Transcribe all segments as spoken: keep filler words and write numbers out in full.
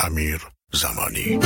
امیر زمانی.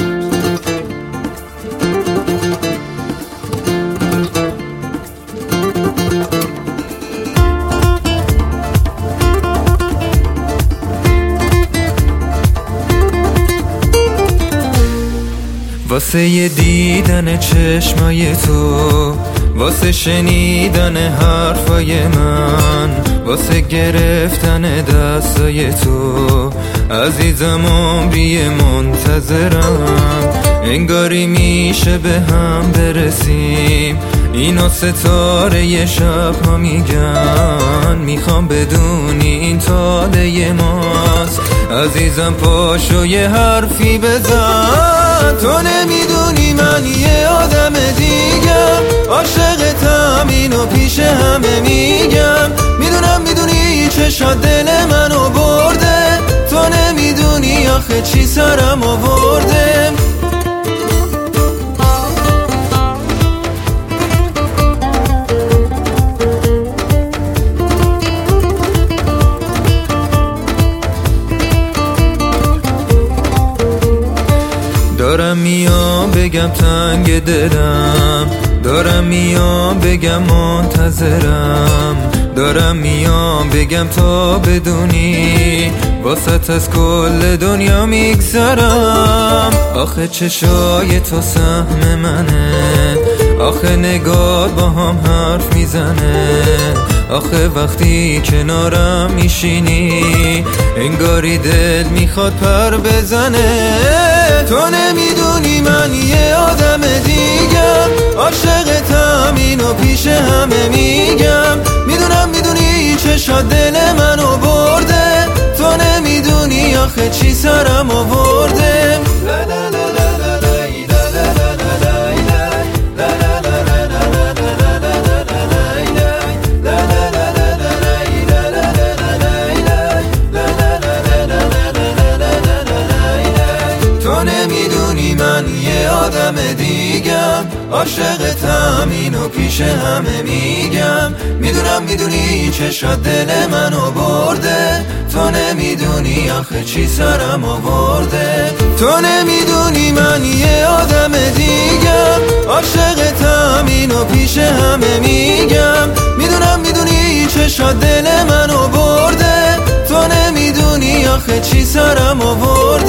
واسه یه دیدن چشمای تو، واسه شنیدن حرفای من، واسه گرفتن دستای تو عزیزم عمری منتظرم. انگاری میشه به هم برسیم، اینا ستاره ی شب ها میگن. میخوام بدونی این تاله ماست، عزیزم پاشو یه حرفی بزن. تو نمیدونی من یه آدم دیگم، عاشقتم اینو پیش همه میگم. میدونم میدونی چشات دل منو برده، تو نمیدونی آخه چی سرم آورده. دارم میام بگم تنگ دلم، دارم میام بگم منتظرم، دارم میام بگم تا بدونی واسط از کل دنیا میگذرم. آخه چشای تو سهم منه، آخه نگات با هم حرف میزنه، آخه وقتی کنارم میشینی انگاری دل میخواد پر بزنه. تو نمیدونی من یه آدم دیگم، عاشقتم اینو پیش همه میگم. میدونم میدونی چشات دل منو برده، تو نمیدونی آخه چی سرم آورده. نمیدونی من یه آدم دیگم، عاشقتم اینو پیش همه میگم. میدونم میدونی چشات دل منو برده، تو نمیدونی آخه چی سرم آورده. تو نمیدونی من یه آدم دیگم، عاشقتم اینو پیش همه میگم. میدونم میدونی چشات دل منو برده، تو نمیدونی آخه چی سرم آورده.